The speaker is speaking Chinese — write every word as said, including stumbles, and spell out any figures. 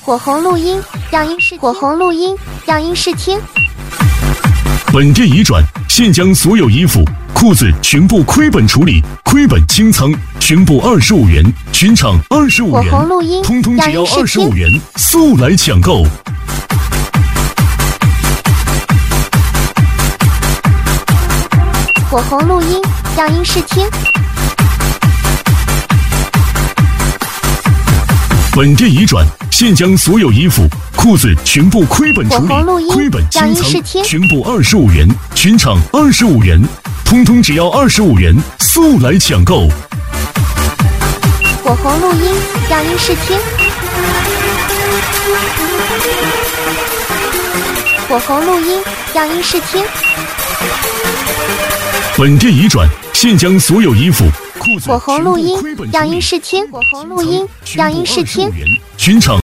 火红录音，让音视火红录音，让音视听。 本店已转，现将所有衣服、裤子全部亏本处理，亏本清仓，全部二十五元，全场二十五元， 火红录音， 通通只要二十让音视听五元，速来抢购！ 火红录音，让音视听。 本店已转，现将所有衣服、裤子全部亏本处理， 火红录音， 亏本让清仓， 音视听。 全部二十五元，全场二十五元，通通只要二十五元，速来抢购！ 火红录音，让音视听。火红录音，让音视听。 本店已转，现将所有衣服、裤子火红录音全部亏本处理让音视听。火红录音，让音视听。 全场。